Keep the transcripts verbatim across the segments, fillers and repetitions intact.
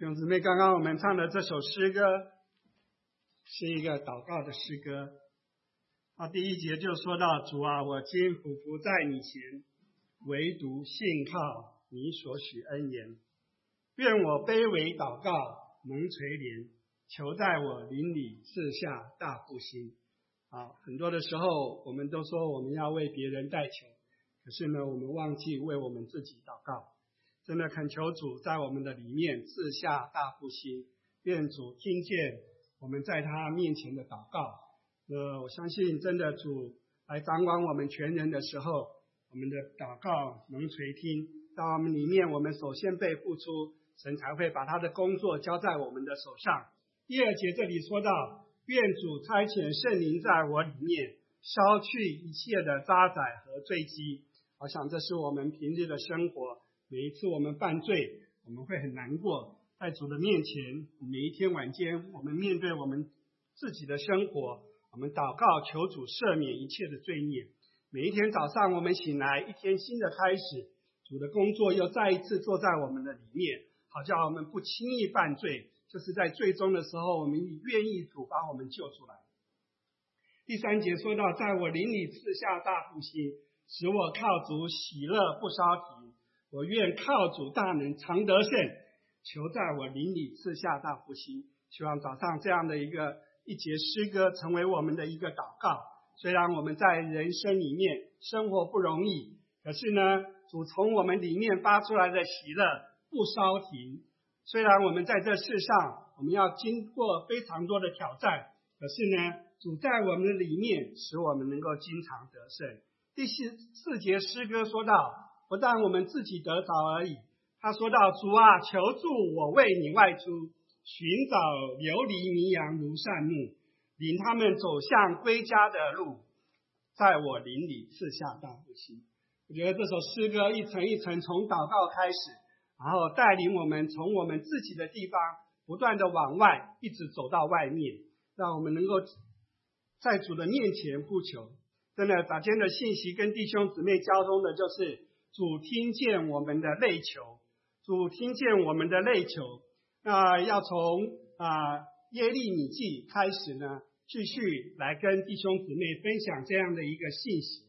兄姊妹，刚刚我们唱的这首诗歌是一个祷告的诗歌。啊，第一节就说到：主啊，我今俯伏在你前，唯独信靠你所许恩言。愿我卑微祷告，蒙垂怜，求在我邻里赐下大复兴。啊，很多的时候我们都说我们要为别人代求，可是呢，我们忘记为我们自己祷告。真的恳求主在我们的里面赐下大复兴，愿主听见我们在他面前的祷告。呃，我相信真的主来掌管我们全人的时候，我们的祷告能垂听，在我们里面我们首先被付出，神才会把他的工作交在我们的手上。第二节这里说到，愿主差遣圣灵在我里面，消去一切的渣滓和罪迹。我想这是我们平日的生活，每一次我们犯罪，我们会很难过，在主的面前，每一天晚间，我们面对我们自己的生活，我们祷告求主赦免一切的罪孽。每一天早上我们醒来，一天新的开始，主的工作又再一次做在我们的里面，好叫我们不轻易犯罪，就是在最终的时候，我们愿意主把我们救出来。第三节说到，在我灵里赐下大复兴，使我靠主喜乐不稍停。我愿靠主大能常得胜，求在我灵里赐下大复兴。希望早上这样的一个一节诗歌成为我们的一个祷告。虽然我们在人生里面生活不容易，可是呢，主从我们里面发出来的喜乐不稍停。虽然我们在这世上我们要经过非常多的挑战，可是呢，主在我们的里面使我们能够经常得胜。第四节诗歌说到，不但我们自己得着而已，他说到，主啊，求助我为你外出，寻找流离迷羊如善牧，领他们走向归家的路，在我灵里赐下大复兴。我觉得这首诗歌一层一层从祷告开始，然后带领我们从我们自己的地方不断的往外一直走到外面，让我们能够在主的面前呼求。真的，早间的信息跟弟兄姊妹交通的就是主听见我们的泪求，主听见我们的泪求。那要从啊耶利米记开始呢，继续来跟弟兄姊妹分享这样的一个信息。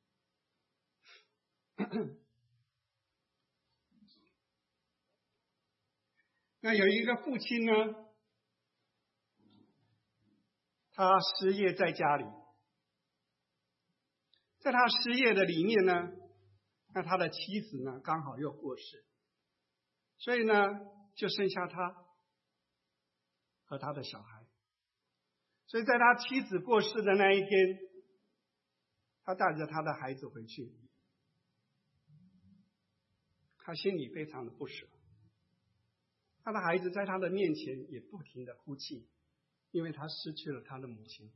那有一个父亲呢，他失业在家里，在他失业的里面呢，那他的妻子呢刚好又过世，所以呢就剩下他和他的小孩。所以在他妻子过世的那一天，他带着他的孩子回去，他心里非常的不舍。他的孩子在他的面前也不停的哭泣，因为他失去了他的母亲。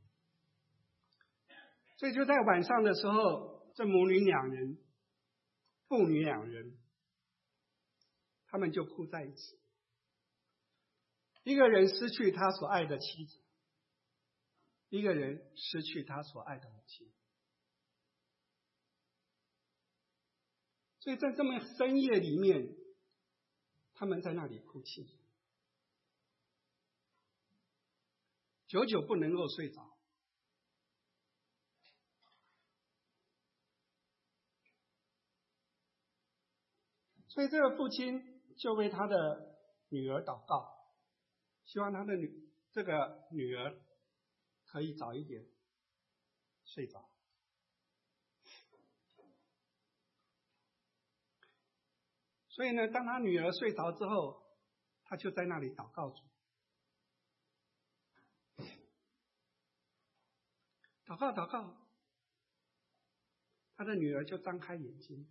所以就在晚上的时候，这母女两人父女两人他们就哭在一起。一个人失去他所爱的妻子，一个人失去他所爱的母亲。所以在这么深夜里面，他们在那里哭泣，久久不能够睡着。所以这个父亲就为他的女儿祷告，希望他的女这个女儿可以早一点睡着。所以呢，当他女儿睡着之后，他就在那里祷告主。祷告祷告，他的女儿就张开眼睛。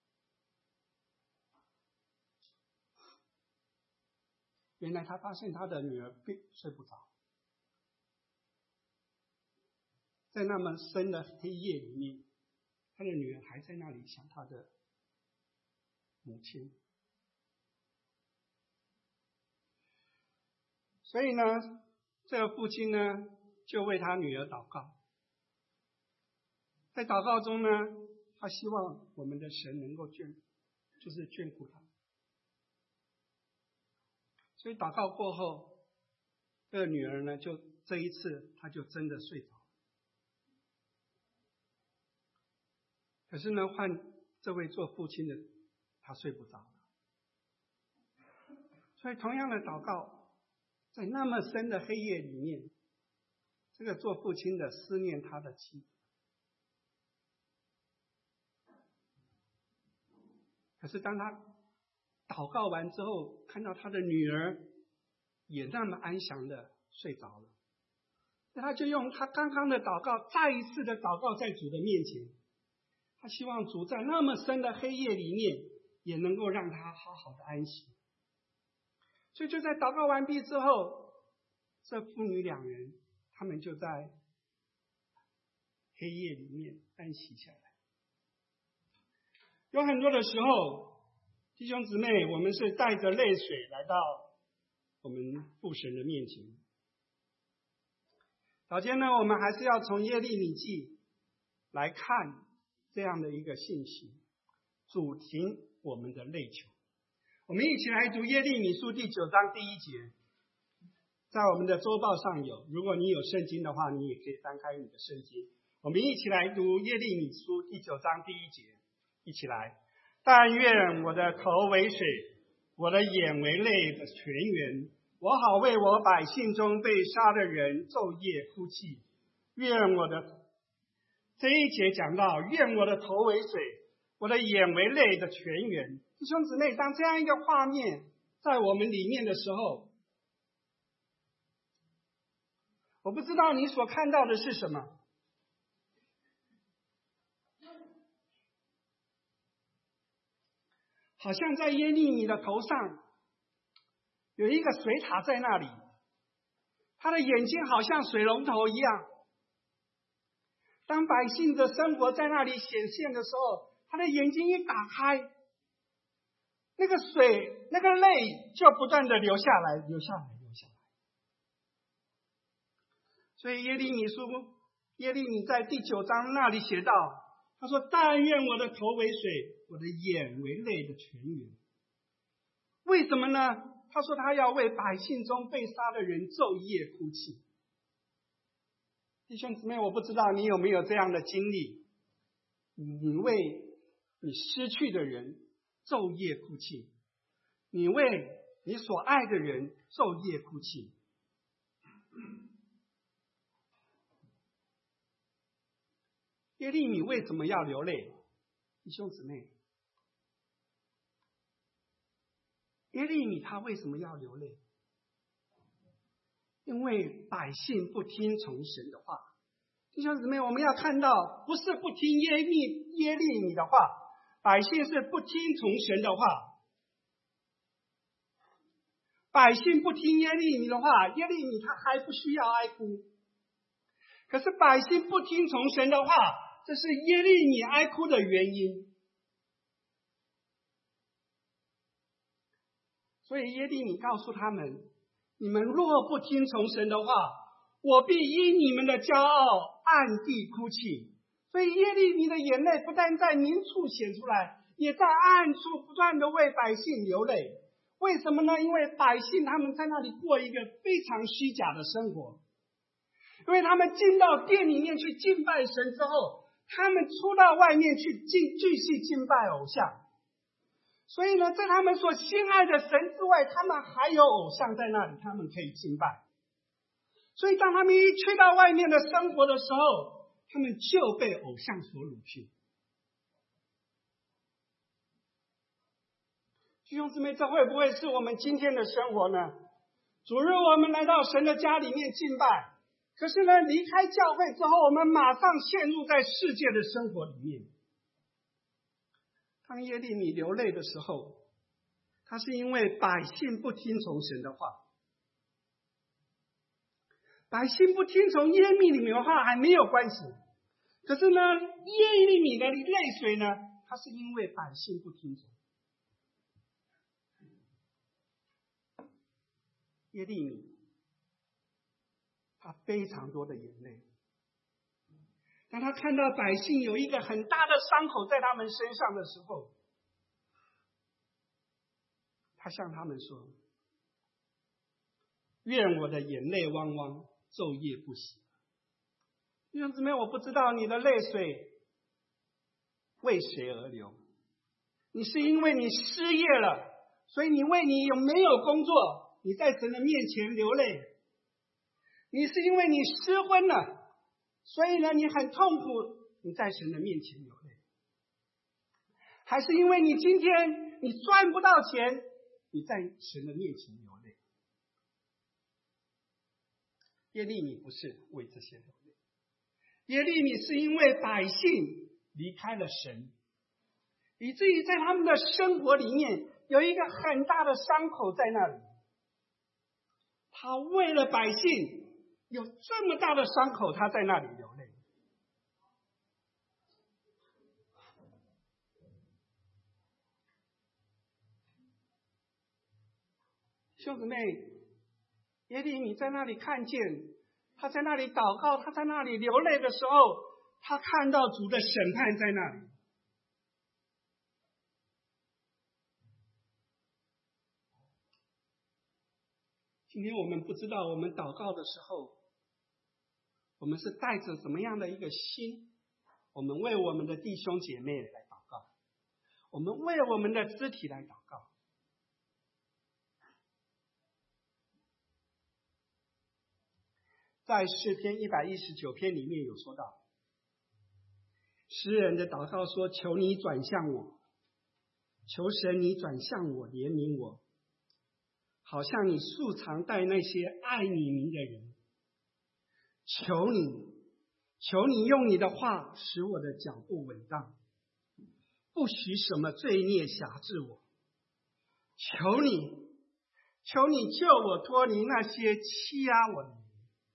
原来他发现他的女儿并睡不着，在那么深的黑夜里面，他的女儿还在那里想他的母亲。所以呢，这个父亲呢就为他女儿祷告。在祷告中呢，他希望我们的神能够眷，就是眷顾他。 所以祷告过后，这个女儿呢，就这一次她就真的睡着了。可是呢，换这位做父亲的，他睡不着了。所以同样的祷告，在那么深的黑夜里面，这个做父亲的思念他的妻子。可是当他祷告完之后，看到他的女儿也那么安详的睡着了，那他就用他刚刚的祷告，再一次的祷告在主的面前。他希望主在那么深的黑夜里面，也能够让他好好的安息。所以就在祷告完毕之后，这父女两人，他们就在黑夜里面安息下来。有很多的时候，弟兄姊妹，我们是带着泪水来到我们父神的面前。首先呢，我们还是要从耶利米记来看这样的一个信息，主停我们的泪求。我们一起来读耶利米书第九章第一节，在我们的周报上有，如果你有圣经的话，你也可以翻开你的圣经。我们一起来读耶利米书第九章第一节，一起来。但愿我的头为水，我的眼为泪的泉源，我好为我百姓中被杀的人昼夜哭泣。愿我的这一节讲到，愿我的头为水，我的眼为泪的泉源。弟兄姊妹，当这样一个画面在我们里面的时候，我不知道你所看到的是什么。好像在耶利米的头上有一个水塔在那里，他的眼睛好像水龙头一样。当百姓的生活在那里显现的时候，他的眼睛一打开，那个水那个泪就不断的流下来流下来流下来。所以耶利米书耶利米在第九章那里写道，他说，但愿我的头为水，我的眼为泪的泉源。为什么呢？他说他要为百姓中被杀的人昼夜哭泣。弟兄姊妹，我不知道你有没有这样的经历，你为你失去的人昼夜哭泣，你为你所爱的人昼夜哭泣。耶利米为什么要流泪？弟兄姊妹，耶利米他为什么要流泪？因为百姓不听从神的话。弟兄姊妹，我们要看到，不是不听耶利耶利米的话，百姓是不听从神的话。百姓不听耶利米的话，耶利米他还不需要哀哭。可是百姓不听从神的话，这是耶利米哀哭的原因。所以耶利米告诉他们，你们若不听从神的话，我必因你们的骄傲暗地哭泣。所以耶利米的眼泪不但在明处显出来，也在暗处不断的为百姓流泪。为什么呢？因为百姓他们在那里过一个非常虚假的生活，因为他们进到店里面去敬拜神之后，他们出到外面去继继续敬拜偶像。所以呢，在他们所心爱的神之外，他们还有偶像在那里，他们可以敬拜。所以当他们一去到外面的生活的时候，他们就被偶像所掳去。弟兄姊妹，这会不会是我们今天的生活呢？主日我们来到神的家里面敬拜，可是呢，离开教会之后，我们马上陷入在世界的生活里面。当耶利米流泪的时候，他是因为百姓不听从神的话。百姓不听从耶利米的话还没有关系，可是呢，耶利米的泪水呢，他是因为百姓不听从。耶利米他非常多的眼泪，当他看到百姓有一个很大的伤口在他们身上的时候，他向他们说， 愿我的眼泪汪汪，昼夜不息。弟兄姊妹，我不知道你的泪水为谁而流？你是因为你失业了，所以你为你有没有工作，你在神的面前流泪？你是因为你失婚了，所以呢你很痛苦，你在神的面前流泪？还是因为你今天你赚不到钱，你在神的面前流泪？耶利米不是为这些流泪，耶利米是因为百姓离开了神，以至于在他们的生活里面有一个很大的伤口在那里。他为了百姓有这么大的伤口，他在那里流泪。兄姊妹，耶利米在那里看见，他在那里祷告，他在那里流泪的时候，他看到主的审判在那里。今天我们不知道我们祷告的时候，我们是带着怎么样的一个心，我们为我们的弟兄姐妹来祷告，我们为我们的肢体来祷告。在诗篇一百一十九篇里面有说到，诗人的祷告说，求你转向我，求神你转向我，怜悯我，好像你素常待那些爱你名的人。求你，求你用你的话使我的脚步稳当，不许什么罪孽辖制我。求你，求你救我脱离那些欺压我的人。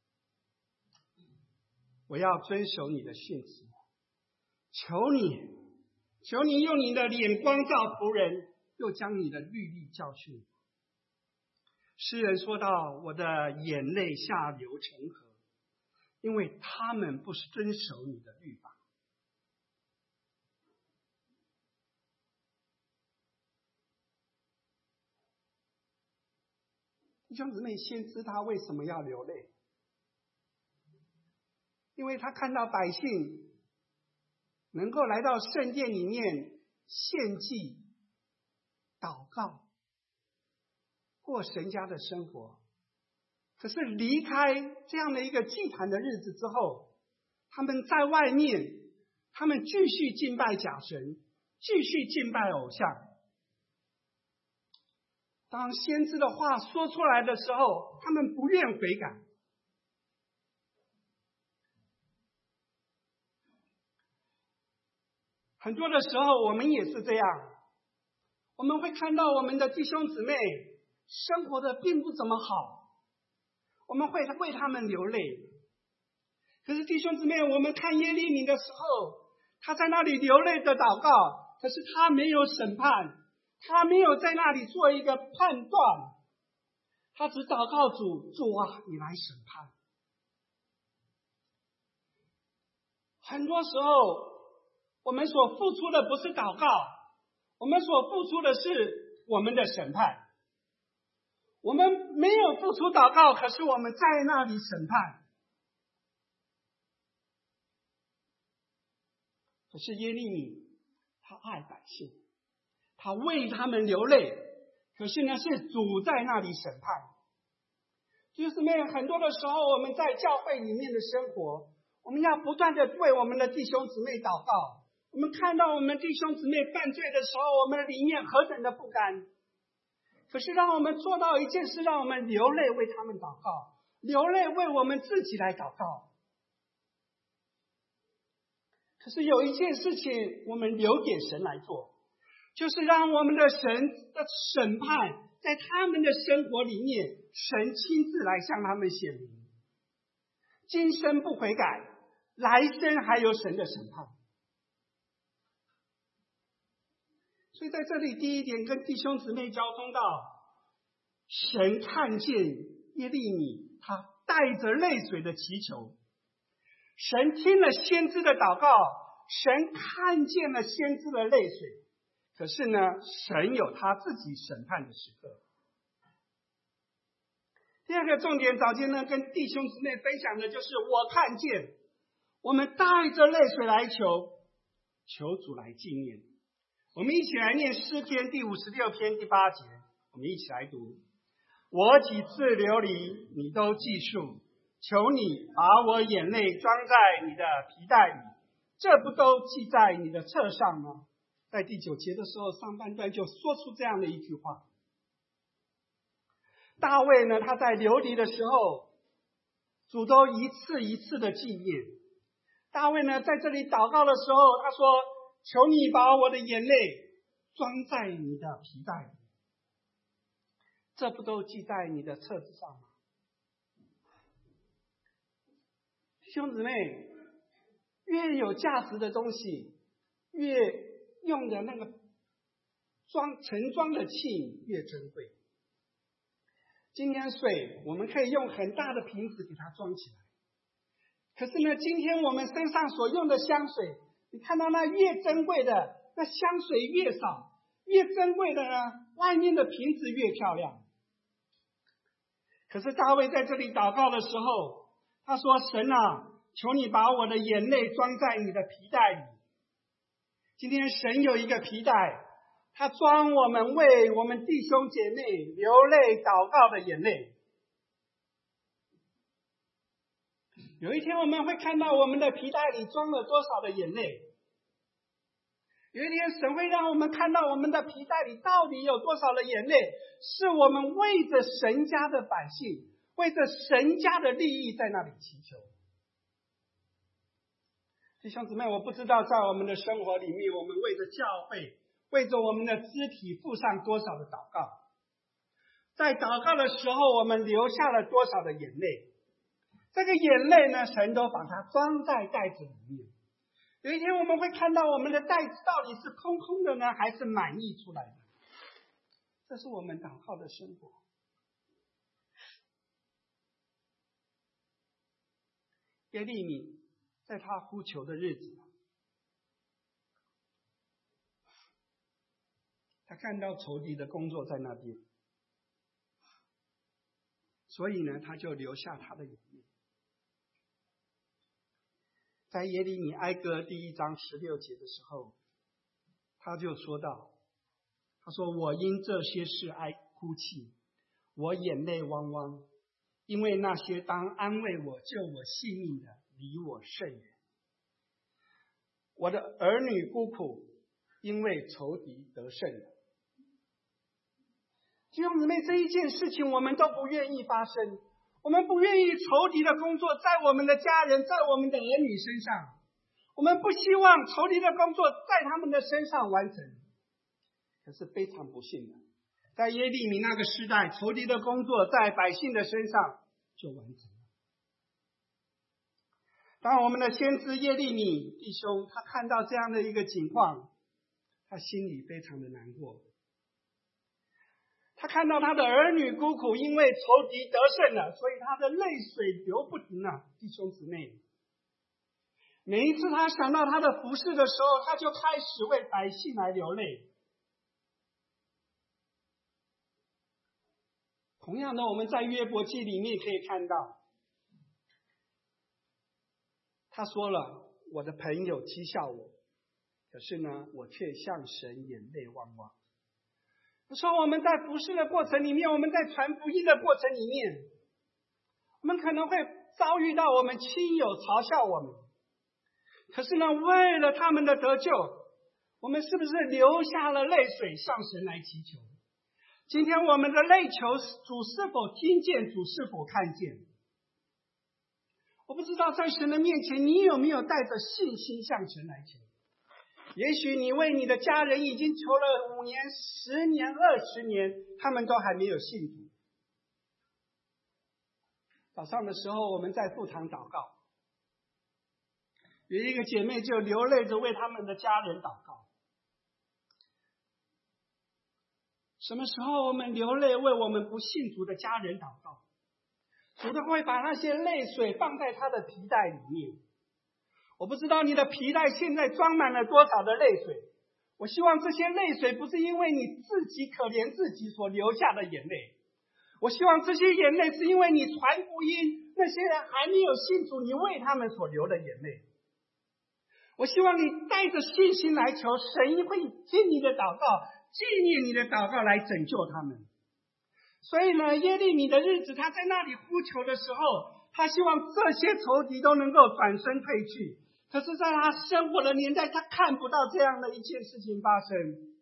我要遵守你的训词。求你，求你用你的脸光照仆人，又将你的律例教训我。诗人说到，我的眼泪下流成河，因为他们不是遵守你的律法。弟兄姊妹，先知他为什么要流泪？因为他看到百姓能够来到圣殿里面献祭、祷告、过神家的生活，可是离开这样的一个祭坛的日子之后，他们在外面，他们继续敬拜假神，继续敬拜偶像。当先知的话说出来的时候，他们不愿悔改。很多的时候我们也是这样，我们会看到我们的弟兄姊妹生活的并不怎么好，我们会为他们流泪。可是弟兄姊妹，我们看耶利米的时候，他在那里流泪的祷告，可是他没有审判，他没有在那里做一个判断，他只祷告主，主啊，你来审判。很多时候我们所付出的不是祷告，我们所付出的是我们的审判。我们没有付出祷告，可是我们在那里审判。可是耶利米他爱百姓，他为他们流泪，可是呢是主在那里审判。就是没有很多的时候，我们在教会里面的生活，我们要不断的为我们的弟兄姊妹祷告。我们看到我们弟兄姊妹犯罪的时候，我们的里面何等的不甘。可是让我们做到一件事，让我们流泪为他们祷告，流泪为我们自己来祷告。可是有一件事情我们留给神来做，就是让我们的神的审判在他们的生活里面，神亲自来向他们显明。今生不悔改，来生还有神的审判。所以在这里第一点跟弟兄姊妹交通到，神看见耶利米他带着泪水的祈求，神听了先知的祷告，神看见了先知的泪水，可是呢，神有他自己审判的时刻。 第二个重点，早间呢跟弟兄姊妹分享的就是我看见，我们带着泪水来求，求主来纪念。我们一起来念诗篇第五十六篇第八节，我们一起来读。我几次流离，你都记述，求你把我眼泪装在你的皮带里，这不都记在你的册上吗？在第九节的时候，上半段就说出这样的一句话。大卫呢，他在流离的时候，主都一次一次的纪念。大卫呢，在这里祷告的时候，他说：求你把我的眼泪装在你的皮带里，这不都记在你的册子上吗？弟兄姊妹，越有价值的东西，越用的那个装盛装的器越珍贵。今天水我们可以用很大的瓶子给它装起来，可是呢，今天我们身上所用的香水，你看到那越珍贵的，那香水越少，越珍贵的呢，外面的瓶子越漂亮。可是大卫在这里祷告的时候，他说：神啊，求你把我的眼泪装在你的皮带里。今天神有一个皮带，他装我们为我们弟兄姐妹流泪祷告的眼泪。有一天我们会看到我们的皮带里装了多少的眼泪，有一天神会让我们看到我们的皮带里到底有多少的眼泪，是我们为着神家的百姓，为着神家的利益在那里祈求。弟兄姊妹，我不知道在我们的生活里面，我们为着教会，为着我们的肢体付上多少的祷告，在祷告的时候我们流下了多少的眼泪，这个眼泪呢，神都把它装在袋子里面。有一天我们会看到我们的袋子到底是空空的呢，还是满溢出来的。这是我们祷告的生活。耶利米在他呼求的日子，他看到仇敌的工作在那边，所以呢，他就流下他的眼泪。在耶利米哀歌第一章十六节的时候，他就说到，他说：我因这些事哀哭泣，我眼泪汪汪，因为那些当安慰我救我性命的离我甚远。我的儿女孤苦，因为仇敌得胜了。弟兄姊妹，这一件事情我们都不愿意发生，我们不愿意仇敌的工作在我们的家人，在我们的儿女身上，我们不希望仇敌的工作在他们的身上完成。可是非常不幸的，在耶利米那个时代，仇敌的工作在百姓的身上就完成了。当我们的先知耶利米弟兄他看到这样的一个情况，他心里非常的难过。他看到他的儿女孤苦，因为仇敌得胜了，所以他的泪水流不停啊，弟兄姊妹。每一次他想到他的服事的时候，他就开始为百姓来流泪。同样的，我们在约伯记里面可以看到，他说了：我的朋友讥笑我，可是呢，我却向神眼泪汪汪。说我们在服事的过程里面，我们在传福音的过程里面，我们可能会遭遇到我们亲友嘲笑我们，可是呢，为了他们的得救，我们是不是流下了泪水向神来祈求？今天我们的泪求主是否听见，主是否看见？我不知道在神的面前，你有没有带着信心向神来求？也许你为你的家人已经求了五年、十年、二十年，他们都还没有信主。早上的时候，我们在父堂祷告，有一个姐妹就流泪着为他们的家人祷告。什么时候我们流泪为我们不信主的家人祷告，主都会把那些泪水放在他的皮带里面。我不知道你的皮带现在装满了多少的泪水，我希望这些泪水不是因为你自己可怜自己所流下的眼泪， 我希望这些眼泪是因为你传福音，那些人还没有信主，你为他们所流的眼泪。我希望你带着信心来求，神会听你的祷告，纪念你的祷告来拯救他们。所以呢，耶利米的日子，他在那里呼求的时候，他希望这些仇敌都能够转身退去。可是在他生活的年代，他看不到这样的一件事情发生。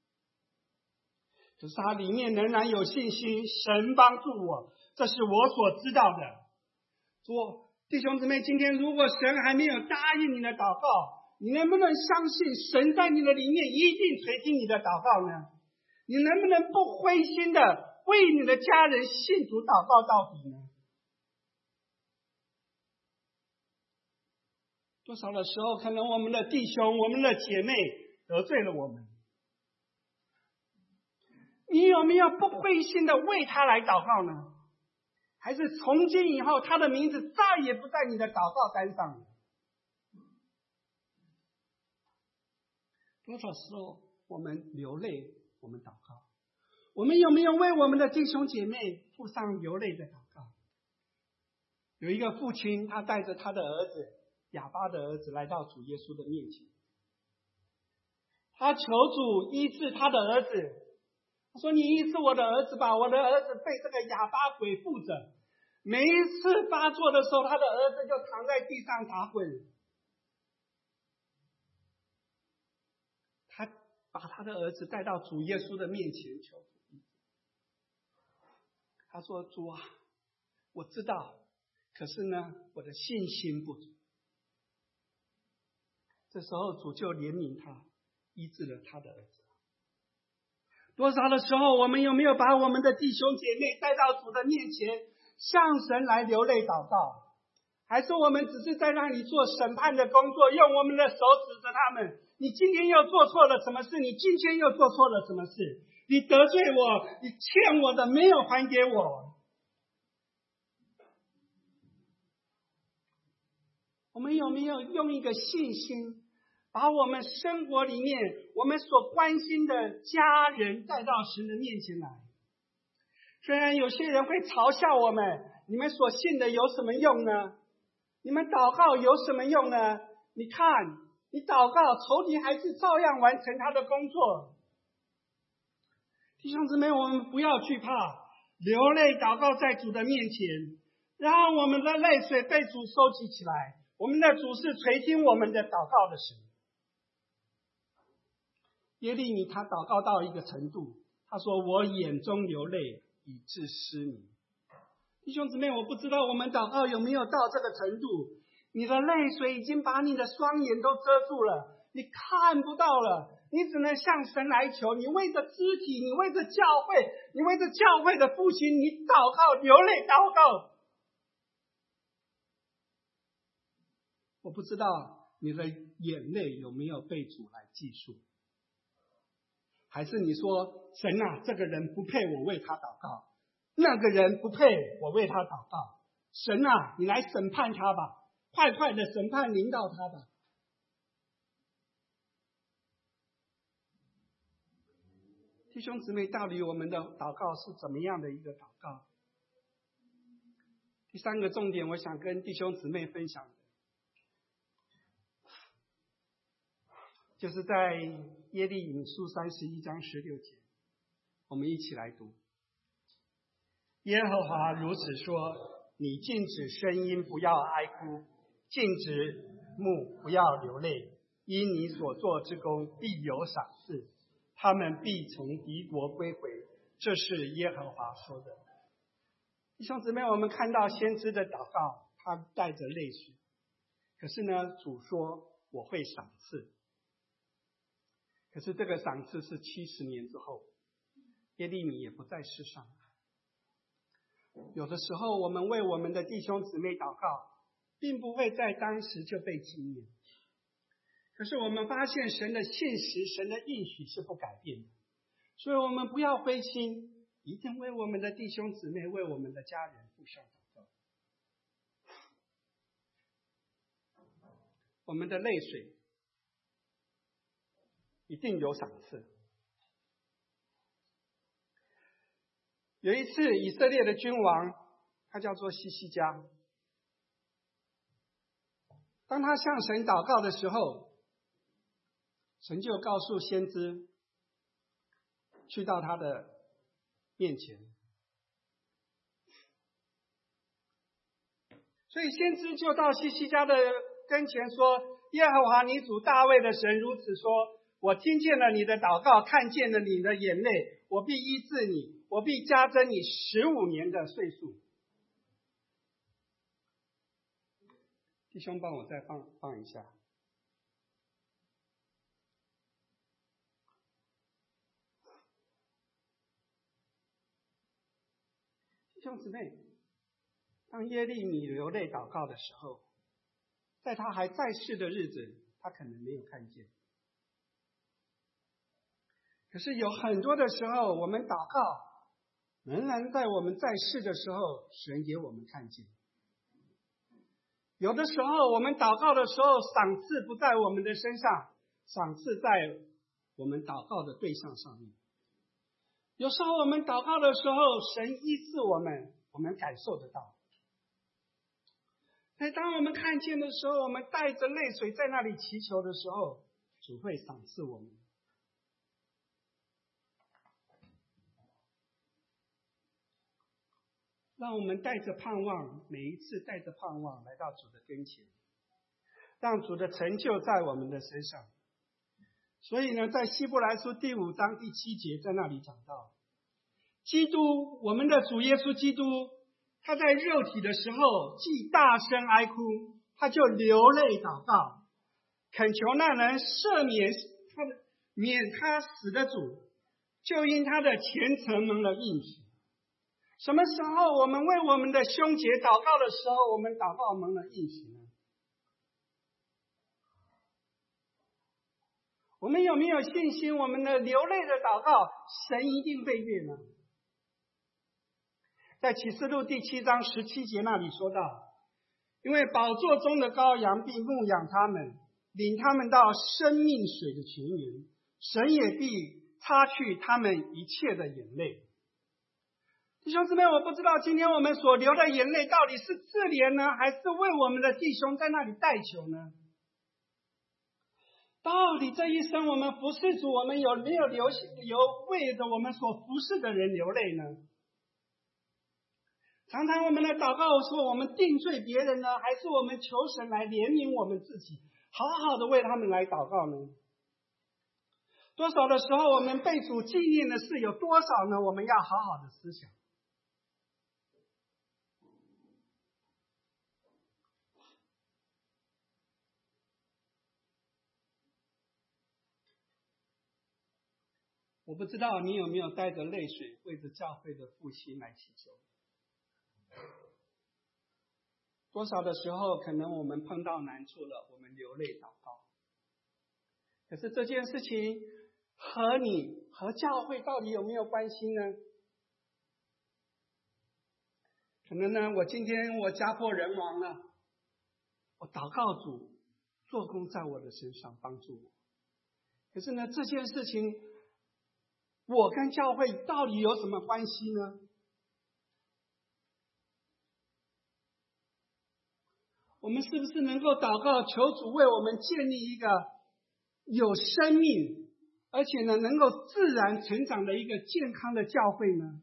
可是他里面仍然有信心，神帮助我，这是我所知道的。说弟兄姊妹，今天如果神还没有答应你的祷告，你能不能相信神在你的里面一定垂听你的祷告呢？你能不能不灰心的为你的家人信主祷告到底呢？多少的时候，可能我们的弟兄、我们的姐妹得罪了我们，你有没有不灰心的为他来祷告呢？还是从今以后他的名字再也不在你的祷告单上了？多少时候我们流泪，我们祷告，我们有没有为我们的弟兄姐妹付上流泪的祷告？有一个父亲，他带着他的儿子哑巴的儿子来到主耶稣的面前，他求主医治他的儿子。他说：“你医治我的儿子吧，我的儿子被这个哑巴鬼附着，每一次发作的时候，他的儿子就躺在地上打滚。”他把他的儿子带到主耶稣的面前求主。他说：“主啊，我知道，可是呢，我的信心不足。”这时候主就怜悯他，医治了他的儿子。多少的时候，我们有没有把我们的弟兄姐妹带到主的面前，向神来流泪祷告？还是我们只是在那里做审判的工作，用我们的手指着他们？你今天又做错了什么事？你今天又做错了什么事？你得罪我，你欠我的没有还给我。我们有没有用一个信心，把我们生活里面我们所关心的家人带到神的面前来？虽然有些人会嘲笑我们，你们所信的有什么用呢？你们祷告有什么用呢？你看，你祷告，仇敌还是照样完成他的工作。弟兄姊妹，我们不要惧怕，流泪祷告在主的面前，让我们的泪水被主收集起来。我们的主是垂听我们的祷告的神。耶利米他祷告到一个程度，他说：“我眼中流泪，以致失明。”弟兄姊妹，我不知道我们祷告有没有到这个程度，你的泪水已经把你的双眼都遮住了，你看不到了，你只能向神来求。你为着肢体，你为着教会，你为着教会的复兴，你祷告，流泪祷告。我不知道你的眼泪有没有被主来记述，还是你说神啊，这个人不配我为他祷告，那个人不配我为他祷告，神啊，你来审判他吧，快快的审判临到他吧。弟兄姊妹，到底我们的祷告是怎么样的一个祷告？第三个重点，我想跟弟兄姊妹分享的，就是在耶利米书三十一章十六节，我们一起来读。耶和华如此说：你禁止声音，不要哀哭；禁止目，不要流泪。因你所做之功，必有赏赐，他们必从敌国归回。这是耶和华说的。弟兄姊妹，我们看到先知的祷告，他带着泪水。可是呢，主说我会赏赐。可是这个赏赐是七十年之后，耶利米也不在世上。有的时候我们为我们的弟兄姊妹祷告，并不会在当时就被纪念。可是我们发现神的信实，神的应许是不改变的，所以我们不要灰心，一定为我们的弟兄姊妹，为我们的家人付上祷告。我们的泪水一定有赏赐。 有一次以色列的君王，他叫做西西家，当他向神祷告的时候，神就告诉先知去到他的面前，所以先知就到西西家的跟前说：耶和华你主大卫的神如此说，我听见了你的祷告，看见了你的眼泪，我必医治你，我必加增你十五年的岁数。弟兄帮我再放放一下。弟兄姊妹，当耶利米流泪祷告的时候，在他还在世的日子，他可能没有看见。可是有很多的时候，我们祷告，仍然在我们在世的时候，神给我们看见。有的时候，我们祷告的时候，赏赐不在我们的身上，赏赐在我们祷告的对象上面。有时候我们祷告的时候，神医治我们，我们感受得到。所以当我们看见的时候，我们带着泪水在那里祈求的时候，主会赏赐我们。让我们带着盼望，每一次带着盼望来到主的跟前，让主的成就在我们的身上。所以呢，在希伯来书第五章第七节在那里讲到，基督，我们的主耶稣基督，他在肉体的时候既大声哀哭，他就流泪祷告，恳求那人赦免他的免他死的主，就因他的虔诚蒙了应许。什么时候我们为我们的兄姐祷告的时候，我们祷告蒙了应许呢？我们有没有信心，我们的流泪的祷告，神一定被悦呢？在启示录第七章十七节那里说到，因为宝座中的羔羊必牧养他们，领他们到生命水的泉源，神也必擦去他们一切的眼泪。弟兄姊妹，我不知道今天我们所流的眼泪到底是自怜呢，还是为我们的弟兄在那里代求呢？到底这一生我们服侍主，我们有没有流有为着我们所服侍的人流泪呢？常常我们的祷告说我们定罪别人呢，还是我们求神来怜悯我们自己，好好的为他们来祷告呢？多少的时候我们被主纪念的事有多少呢？我们要好好的思想。我不知道你有没有带着泪水为着教会的复兴来祈求。多少的时候可能我们碰到难处了，我们流泪祷告，可是这件事情和你和教会到底有没有关系呢？可能呢，我今天我家破人亡了，我祷告主做工在我的身上帮助我，可是呢，这件事情我跟教会到底有什么关系呢？我们是不是能够祷告求主为我们建立一个有生命，而且呢能够自然成长的一个健康的教会呢？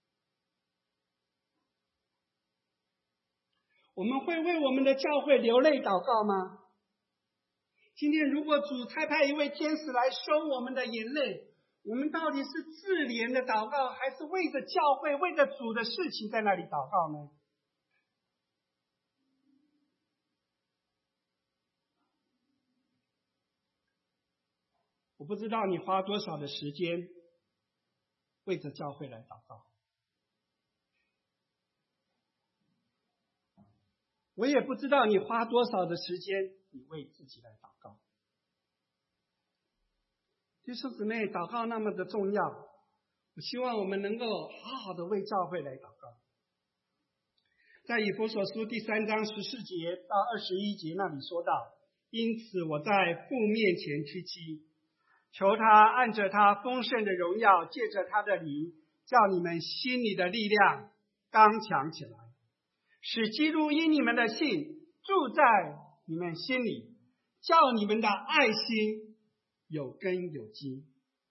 我们会为我们的教会流泪祷告吗？今天如果主差派一位天使来收我们的眼泪，我们到底是自怜的祷告，还是为着教会为着主的事情在那里祷告呢？我不知道你花多少的时间为着教会来祷告，我也不知道你花多少的时间你为自己来祷告。弟兄姊妹，祷告那么的重要，我希望我们能够好好的为教会来祷告。在以弗所书第三章十四节到二十一节那里说到，因此我在父面前屈膝，求他按着他丰盛的荣耀，借着他的灵， 叫你们心里的力量刚强起来，使基督因你们的信住在你们心里，叫你们的爱心有根有基，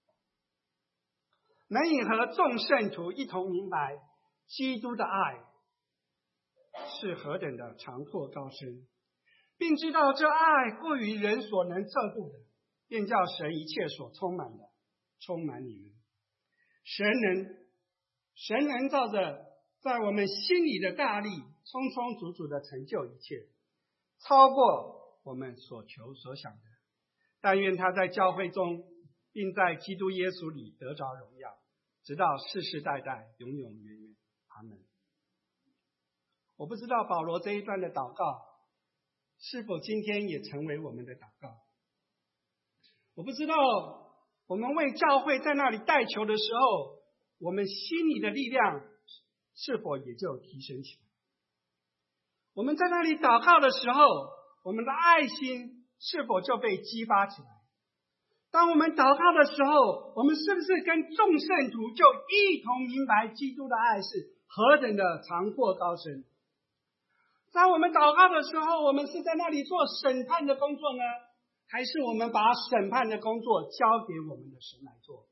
能以和众圣徒一同明白基督的爱是何等的长阔高深，并知道这爱过于人所能测度的，便叫神一切所充满的充满你们。神能神能照着在我们心里的大力，充充足足的成就一切，超过我们所求所想的。但愿他在教会中，并在基督耶稣里得着荣耀，直到世世代代，永永远远。阿们。我不知道保罗这一段的祷告是否今天也成为我们的祷告。我不知道我们为教会在那里代求的时候，我们心里的力量是否也就提升起来。我们在那里祷告的时候，我们的爱心是否就被激发起来。当我们祷告的时候，我们是不是跟众圣徒就一同明白基督的爱是何等的长阔高深。在我们祷告的时候，我们是在那里做审判的工作呢，还是我们把审判的工作交给我们的神来做？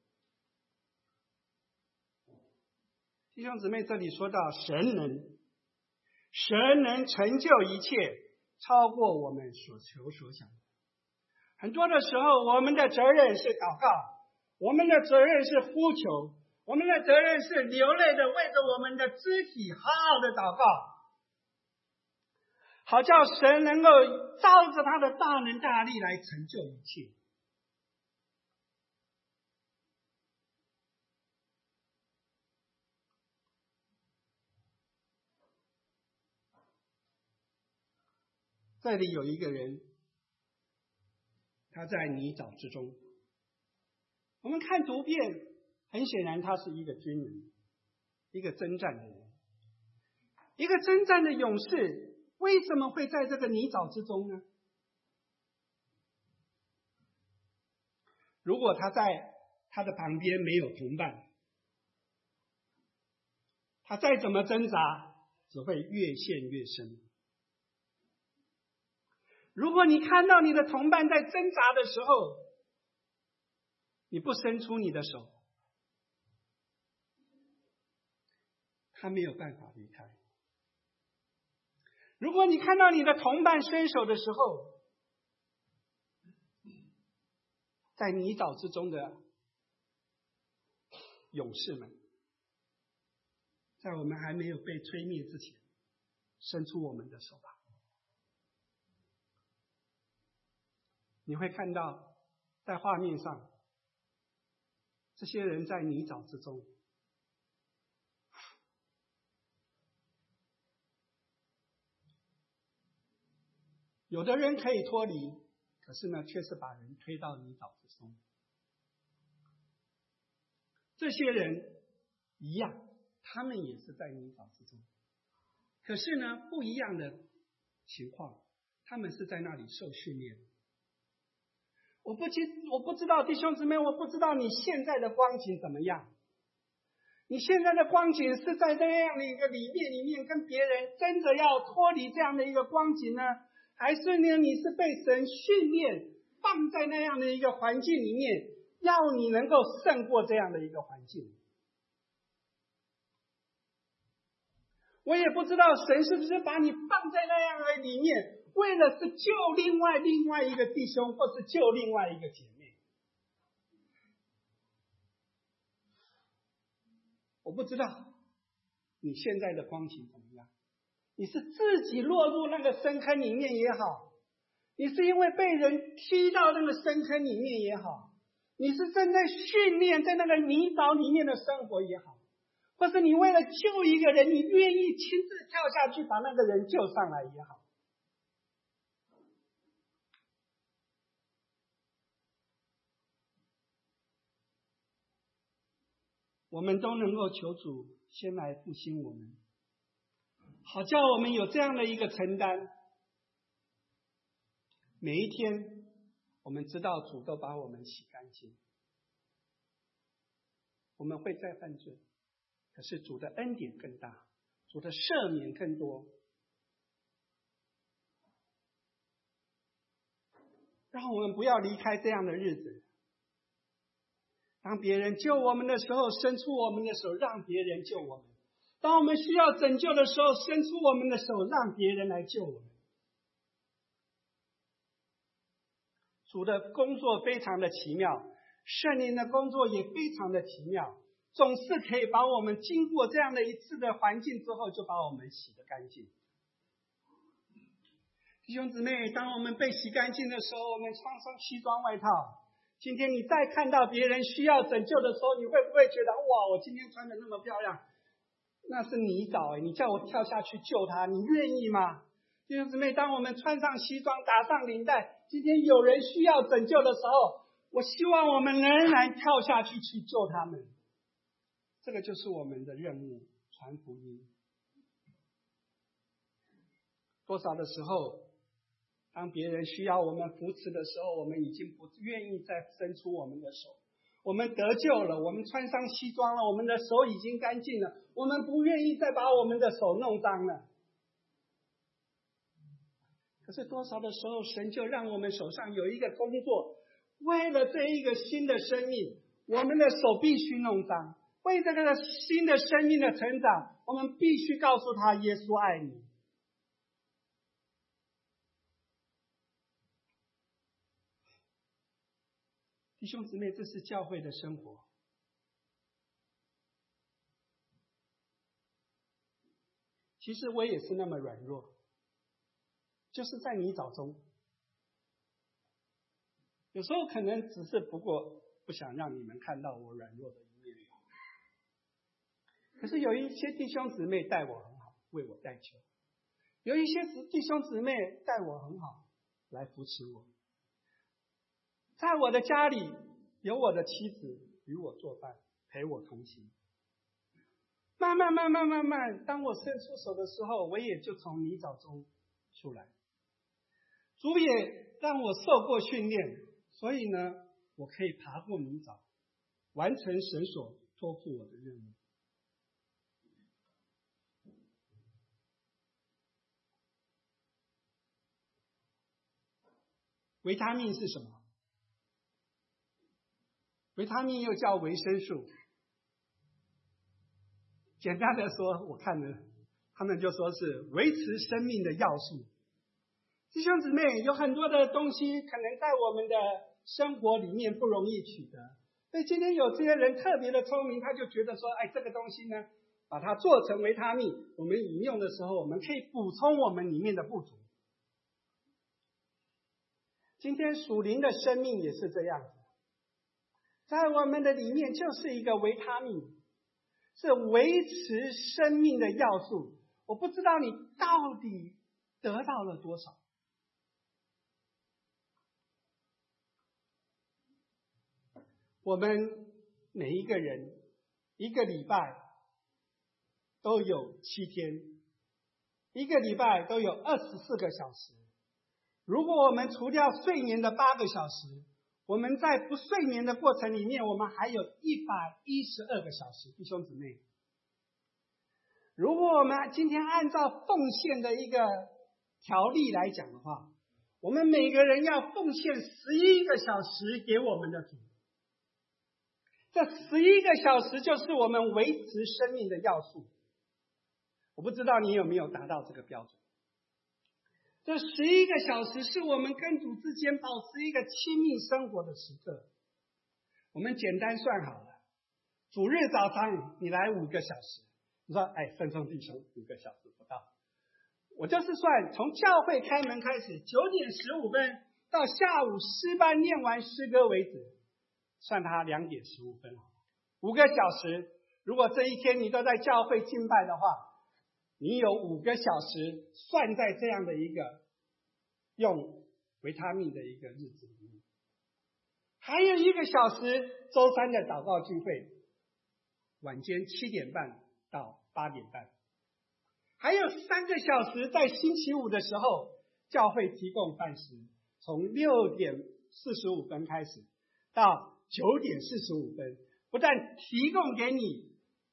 弟兄姊妹，这里说到神能神能成就一切，超过我们所求所想的。很多的时候，我们的责任是祷告，我们的责任是呼求，我们的责任是流泪的为着我们的肢体好好的祷告，好叫神能够照着他的大能大力来成就一切。这里有一个人，他在泥沼之中。我们看图片，很显然他是一个军人，一个征战的人，一个征战的勇士。为什么会在这个泥沼之中呢？如果他在他的旁边没有同伴，他再怎么挣扎，只会越陷越深。如果你看到你的同伴在挣扎的时候，你不伸出你的手，他没有办法离开。如果你看到你的同伴伸手的时候，在泥沼之中的勇士们，在我们还没有被吹灭之前，伸出我们的手吧。你会看到在画面上，这些人在泥沼之中，有的人可以脱离，可是呢，却是把人推到泥沼之中。这些人一样，他们也是在泥沼之中，可是呢，不一样的情况，他们是在那里受训练。我不知我不知道弟兄姊妹，我不知道你现在的光景怎么样。你现在的光景是在这样的一个里面里面跟别人真的要脱离这样的一个光景呢，还是呢你是被神训练放在那样的一个环境里面，要你能够胜过这样的一个环境？我也不知道神是不是把你放在那样的里面，为了是救另外另外一个弟兄，或是救另外一个姐妹。我不知道你现在的光景怎么样，你是自己落入那个深坑里面也好，你是因为被人踢到那个深坑里面也好，你是正在训练在那个泥沼里面的生活也好，或是你为了救一个人，你愿意亲自跳下去把那个人救上来也好，我们都能够求主先来复兴我们，好叫我们有这样的一个承担。每一天我们知道主都把我们洗干净，我们会再犯罪， 可是主的恩典更大，主的赦免更多。让我们不要离开这样的日子。当别人救我们的时候，伸出我们的手，让别人救我们；当我们需要拯救的时候，伸出我们的手，让别人来救我们。主的工作非常的奇妙，圣灵的工作也非常的奇妙，总是可以把我们经过这样的一次的环境之后，就把我们洗得干净。弟兄姊妹，当我们被洗干净的时候，我们穿上西装外套。今天你再看到别人需要拯救的时候，你会不会觉得哇，我今天穿的那么漂亮，那是泥沼哎，你叫我跳下去救他，你愿意吗？弟兄姊妹，当我们穿上西装，打上领带，今天有人需要拯救的时候，我希望我们仍然跳下去去救他们。这个就是我们的任务，传福音。多少的时候，当别人需要我们扶持的时候，我们已经不愿意再伸出我们的手。我们得救了，我们穿上西装了，我们的手已经干净了，我们不愿意再把我们的手弄脏了。可是多少的时候，神就让我们手上有一个工作，为了这一个新的生命，我们的手必须弄脏。为这个新的生命的成长，我们必须告诉他耶稣爱你。弟兄姊妹，这是教会的生活。其实我也是那么软弱，就是在泥沼中。有时候可能只是不过不想让你们看到我软弱的一面。可是有一些弟兄姊妹待我很好，为我代求；有一些弟兄姊妹待我很好，来扶持我。在我的家里，有我的妻子与我作伴，陪我同行。慢慢慢慢慢慢，当我伸出手的时候，我也就从泥沼中出来。主也让我受过训练，所以呢，我可以爬过泥沼，完成神所托付我的任务。维他命是什么？维他命又叫维生素。简单的说，我看了他们就说是维持生命的要素。弟兄姊妹，有很多的东西可能在我们的生活里面不容易取得，所以今天有这些人特别的聪明，他就觉得说，哎，这个东西呢，把它做成维他命，我们饮用的时候，我们可以补充我们里面的不足。今天属灵的生命也是这样子，在我们的里面就是一个维他命，是维持生命的要素。我不知道你到底得到了多少。我们每一个人一个礼拜都有七天，一个礼拜都有二十四个小时。如果我们除掉睡眠的八个小时，我们在不睡眠的过程里面，我们还有一百一十二个小时。弟兄姊妹，如果我们今天按照奉献的一个条例来讲的话，我们每个人要奉献十一个小时给我们的主。这十一个小时就是我们维持生命的要素。我不知道你有没有达到这个标准。这十一个小时是我们跟主之间保持一个亲密生活的时刻。我们简单算好了，主日早上你来五个小时，你说哎，分送弟兄五个小时不到，我就是算从教会开门开始九点十五分到下午诗班念完诗歌为止，算他两点十五分，五个小时。如果这一天你都在教会敬拜的话，你有五个小时算在这样的一个用维他命的一个日子里面。还有一个小时周三的祷告聚会，晚间七点半到八点半。还有三个小时在星期五的时候，教会提供饭食，从六点四十五分开始到九点四十五分，不但提供给你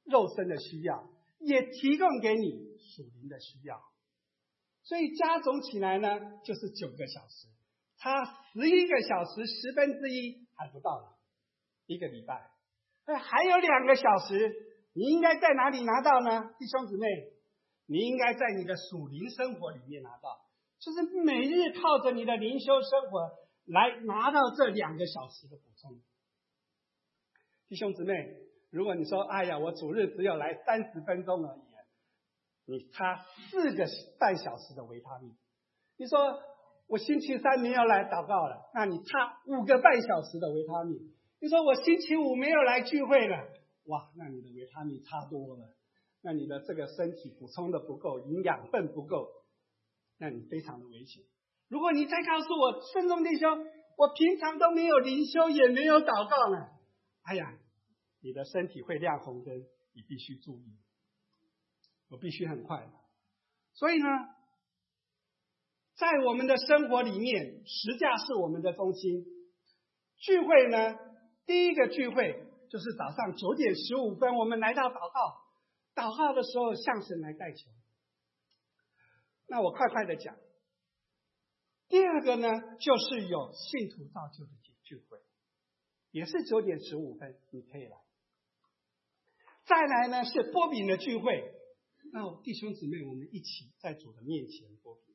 肉身的需要，也提供给你属灵的需要。所以加总起来呢，就是九个小时，差十一个小时，十分之一还不到了，一个礼拜。还有两个小时，你应该在哪里拿到呢？弟兄姊妹，你应该在你的属灵生活里面拿到，就是每日靠着你的灵修生活来拿到这两个小时的补充。弟兄姊妹，如果你说哎呀，我主日只有来三十分钟而已，你差四个半小时的维他命。你说我星期三没有来祷告了，那你差五个半小时的维他命。你说我星期五没有来聚会了，哇，那你的维他命差多了，那你的这个身体补充的不够，营养分不够，那你非常的危险。如果你再告诉我，圣众弟兄，我平常都没有灵修，也没有祷告了，哎呀，你的身体会亮红灯，你必须注意。我必须很快。所以呢，在我们的生活里面，十架是我们的中心。聚会呢，第一个聚会就是早上九点十五分，我们来到祷告，祷告的时候向神来代求。那我快快的讲。第二个呢，就是有信徒造就的聚会，也是九点十五分，你可以来。再来呢是波饼的聚会。那弟兄姊妹，我们一起在主的面前波饼。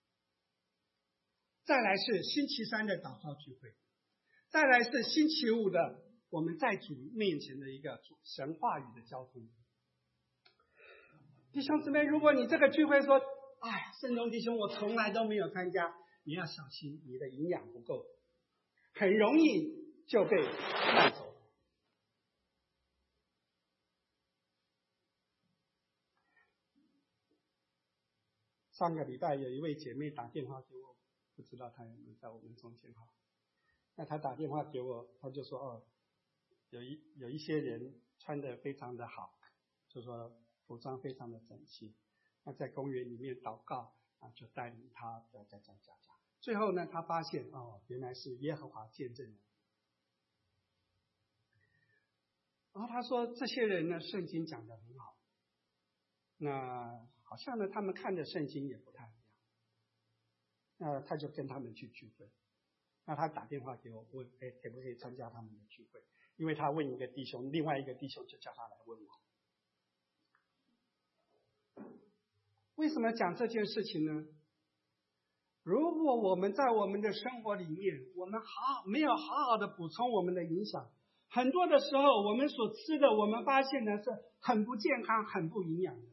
再来是星期三的祷告聚会，再来是星期五的我们在主面前的一个神话语的交通。弟兄姊妹，如果你这个聚会说，哎，圣众弟兄，我从来都没有参加，你要小心，你的营养不够，很容易就被带走。上个礼拜有一位姐妹打电话给我，不知道她有没有在我们中间哈？那她打电话给我，她就说哦，有一有一些人穿得非常的好，就说服装非常的整齐。那在公园里面祷告啊，就带领她讲讲讲讲讲。最后呢，她发现哦，原来是耶和华见证人。然后她说这些人呢，圣经讲得很好。那好像呢，他们看的圣经也不太一样。那他就跟他们去聚会。那他打电话给我问，哎，可不可以参加他们的聚会？因为他问一个弟兄，另外一个弟兄就叫他来问我。为什么讲这件事情呢？如果我们在我们的生活里面，我们好没有好好的补充我们的影响，很多的时候我们所吃的，我们发现呢是很不健康、很不营养的。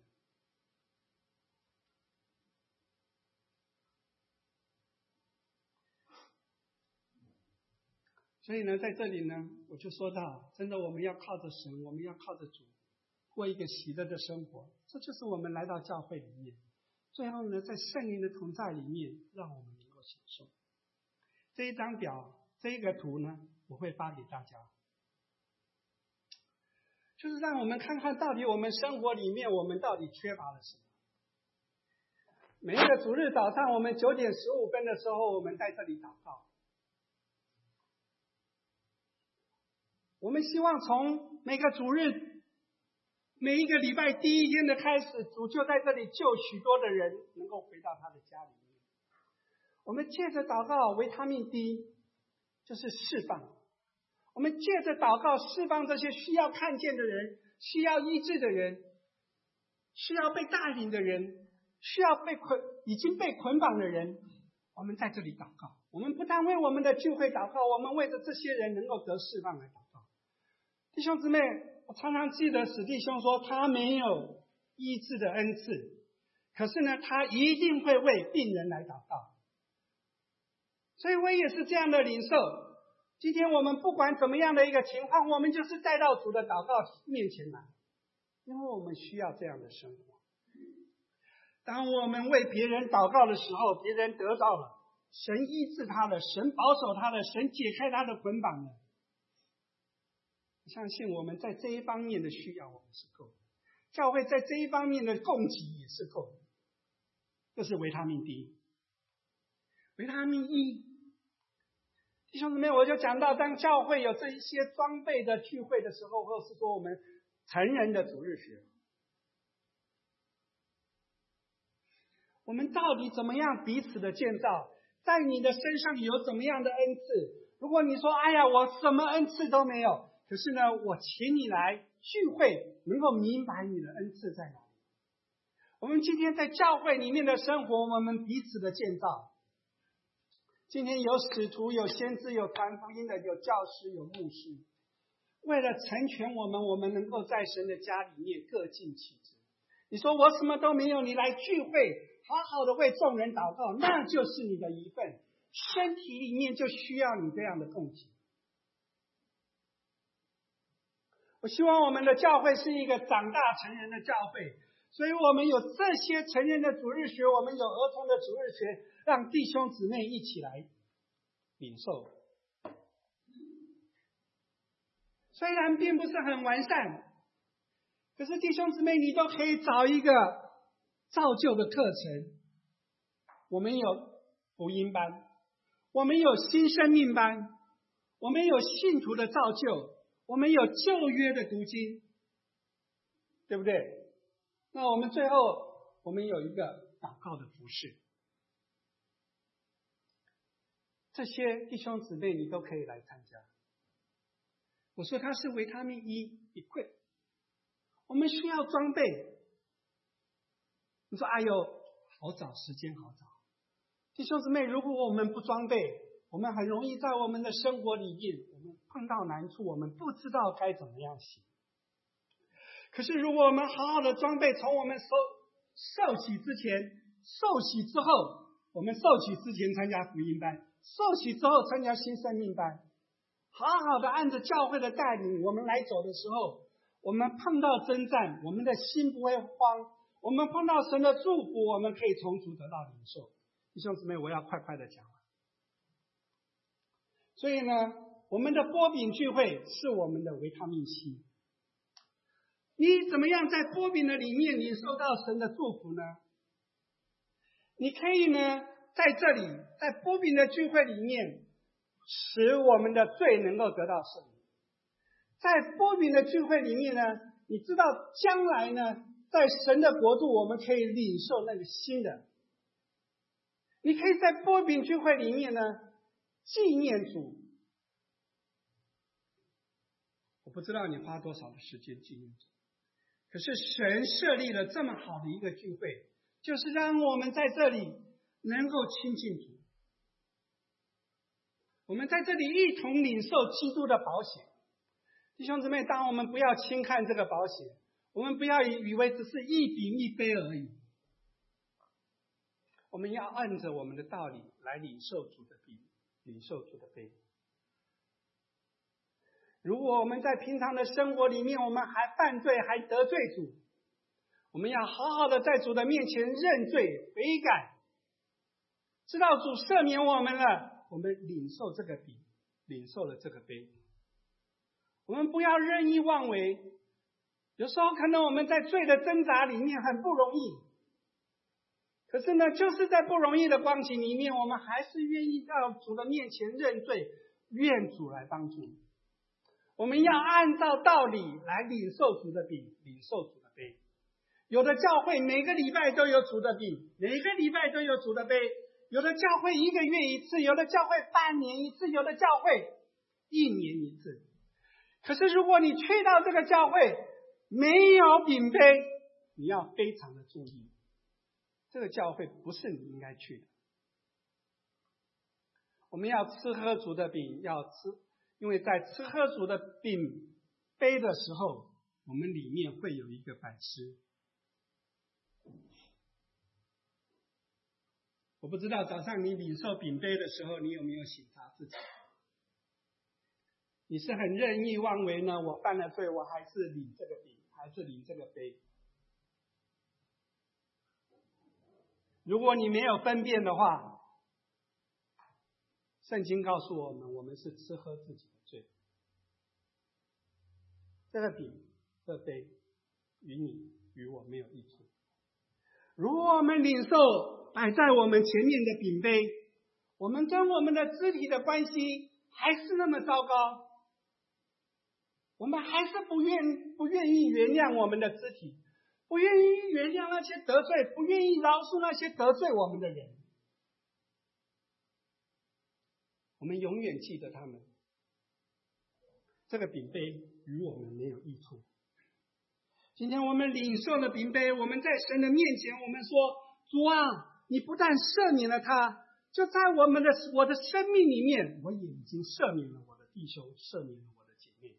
所以呢，在这里呢，我就说到，真的我们要靠着神，我们要靠着主，过一个喜乐的生活。这就是我们来到教会里面，最后呢，在圣灵的同在里面，让我们能够享受。这一张表，这一个图呢，我会发给大家，就是让我们看看到底我们生活里面，我们到底缺乏了什么。每一个主日早上，我们九点十五分的时候，我们在这里祷告。我们希望从每个主日，每一个礼拜第一天的开始，主就在这里救许多的人能够回到他的家里面。我们借着祷告维他命 D， 就是释放。我们借着祷告释放这些需要看见的人，需要医治的人，需要被带领的人，需要被捆已经被捆绑的人，我们在这里祷告。我们不但为我们的聚会祷告，我们为着这些人能够得释放来祷告。弟兄姊妹，我常常记得史弟兄说，他没有医治的恩赐，可是呢，他一定会为病人来祷告。所以我也是这样的领受。今天我们不管怎么样的一个情况，我们就是带到主的祷告面前来，因为我们需要这样的生活。当我们为别人祷告的时候，别人得到了，神医治他了，神保守他了，神解开他的捆绑了。相信我们在这一方面的需要我们是够的，教会在这一方面的供给也是够的。这是维他命 D。 维他命 E， 弟兄姊妹，我就讲到当教会有这一些装备的聚会的时候，或是说我们成人的主日学。我们到底怎么样彼此的建造？在你的身上有怎么样的恩赐？如果你说，哎呀，我什么恩赐都没有，可是呢，我请你来聚会，能够明白你的恩赐在哪里。我们今天在教会里面的生活，我们彼此的建造。今天有使徒，有先知，有传福音的，有教师，有牧师。为了成全我们，我们能够在神的家里面各尽其职。你说我什么都没有，你来聚会，好好的为众人祷告，那就是你的一份。身体里面就需要你这样的供给。我希望我们的教会是一个长大成人的教会，所以我们有这些成人的主日学，我们有儿童的主日学，让弟兄姊妹一起来领受。虽然并不是很完善，可是弟兄姊妹你都可以找一个造就的课程。我们有福音班，我们有新生命班，我们有信徒的造就，我们有旧约的读经，对不对？那我们最后我们有一个祷告的服事，这些弟兄姊妹你都可以来参加。我说它是维他命 E equip， 我们需要装备。你说哎呦好找，时间好找。弟兄姊妹，如果我们不装备，我们很容易在我们的生活里面，我们碰到难处，我们不知道该怎么样行。可是如果我们好好的装备，从我们受受洗之前、受洗之后，我们受洗之前参加福音班，受洗之后参加新生命班，好好的按着教会的带领，我们来走的时候，我们碰到征战，我们的心不会慌，我们碰到神的祝福，我们可以从主得到领受。弟兄姊妹，我要快快的讲完。所以呢，我们的波饼聚会是我们的维他命 C。你怎么样在波饼的里面领受到神的祝福呢？你可以呢，在这里，在波饼的聚会里面，使我们的罪能够得到赦免。在波饼的聚会里面呢，你知道将来呢，在神的国度，我们可以领受那个新的。你可以在波饼聚会里面呢，纪念主。我不知道你花多少的时间纪念主，可是神设立了这么好的一个聚会，就是让我们在这里能够亲近主。我们在这里一同领受基督的保险。弟兄姊妹，当我们不要轻看这个保险，我们不要以为只是一饼一杯而已。我们要按着我们的道理来领受主的饼，领受主的杯。如果我们在平常的生活里面，我们还犯罪，还得罪主，我们要好好的在主的面前认罪悔改，知道主赦免我们了，我们领受这个饼，领受了这个杯。我们不要任意妄为，有时候可能我们在罪的挣扎里面很不容易，可是呢，就是在不容易的光景里面，我们还是愿意到主的面前认罪，愿主来帮助。我们要按照道理来领受主的饼，领受主的杯。有的教会每个礼拜都有主的饼，每个礼拜都有主的杯。有的教会一个月一次，有的教会半年一次，有的教会一年一次。可是如果你去到这个教会没有饼杯，你要非常的注意，这个教会不是你应该去的。我们要吃喝主的饼，要吃，因为在吃喝主的饼杯的时候，我们里面会有一个反思。我不知道早上你领受饼杯的时候，你有没有省察自己？你是很任意妄为呢？我犯了罪，我还是领这个饼，还是领这个杯？如果你没有分辨的话，圣经告诉我们，我们是吃喝自己的罪。这个饼、这个杯与你与我没有益处。如果我们领受摆在我们前面的饼杯，我们跟我们的肢体的关系还是那么糟糕， 我们还是不愿不愿意原谅我们的肢体，不愿意原谅那些得罪，不愿意饶恕那些得罪我们的人。我们永远记得他们。这个饼杯与我们没有益处。今天我们领受了饼杯，我们在神的面前，我们说：主啊，你不但赦免了他，就在我们的我的生命里面，我也已经赦免了我的弟兄，赦免了我的姐妹。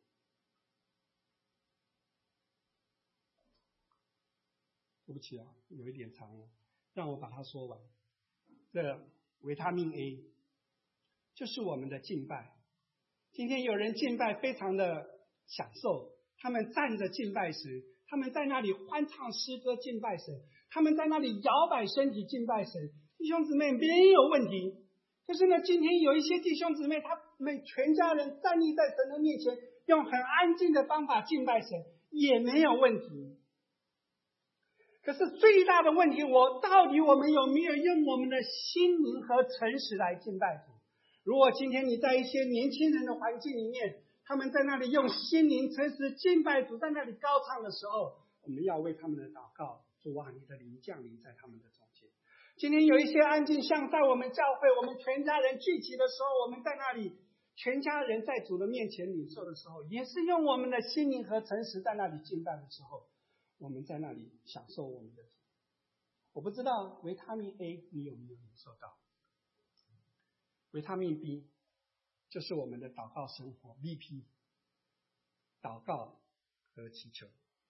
对不起啊，有一点长了，让我把它说完。这维他命 A 就是我们的敬拜。今天有人敬拜非常的享受，他们站着敬拜神，他们在那里欢唱诗歌敬拜神，他们在那里摇摆身体敬拜神。弟兄姊妹没有问题。可是呢，今天有一些弟兄姊妹，他们全家人站立在神的面前，用很安静的方法敬拜神，也没有问题。可是最大的问题，我到底我们有没有用我们的心灵和诚实来敬拜主？如果今天你在一些年轻人的环境里面，他们在那里用心灵诚实敬拜主，在那里高唱的时候，我们要为他们的祷告，主啊，你的灵降临在他们的中间。今天有一些安静，像在我们教会，我们全家人聚集的时候，我们在那里全家人在主的面前领受的时候，也是用我们的心灵和诚实在那里敬拜的时候，我们在那里享受我们的主。我不知道维他命 A 你有没有领受到？维他命 B 就是我们的祷告生活 V P， 祷告和祈求。